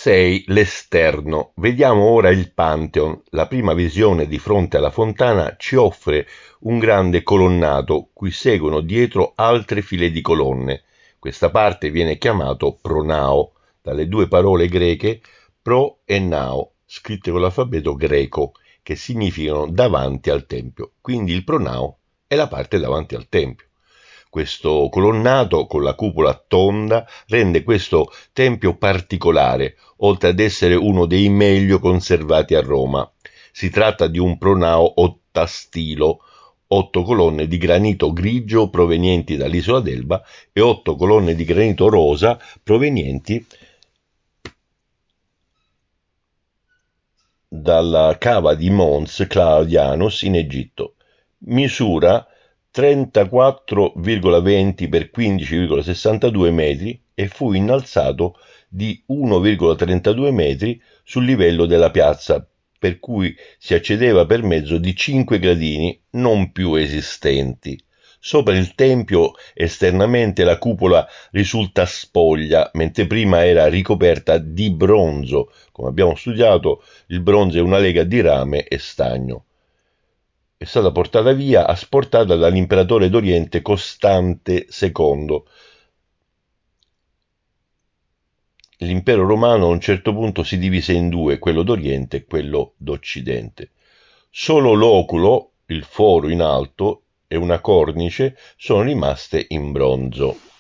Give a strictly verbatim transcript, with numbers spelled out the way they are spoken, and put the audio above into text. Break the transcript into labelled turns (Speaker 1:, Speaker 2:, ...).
Speaker 1: sei. L'esterno. Vediamo ora il Pantheon. La prima visione di fronte alla fontana ci offre un grande colonnato cui seguono dietro altre file di colonne. Questa parte viene chiamato pronao, dalle due parole greche pro e nao, scritte con l'alfabeto greco, che significano davanti al tempio. Quindi il pronao è la parte davanti al tempio. Questo colonnato con la cupola tonda rende questo tempio particolare, oltre ad essere uno dei meglio conservati a Roma. Si tratta di un pronao ottastilo, otto colonne di granito grigio provenienti dall'isola d'Elba e otto colonne di granito rosa provenienti dalla cava di Mons Claudianus in Egitto. Misura trentaquattro virgola venti per quindici virgola sessantadue metri e fu innalzato di uno virgola trentadue metri sul livello della piazza, per cui si accedeva per mezzo di cinque gradini non più esistenti. Sopra il tempio esternamente la cupola risulta spoglia, mentre prima era ricoperta di bronzo. Come abbiamo studiato, il bronzo è una lega di rame e stagno. È stata portata via, asportata dall'imperatore d'Oriente Costante secondo. L'impero romano a un certo punto si divise in due, quello d'Oriente e quello d'Occidente. Solo l'oculo, il foro in alto e una cornice sono rimaste in bronzo.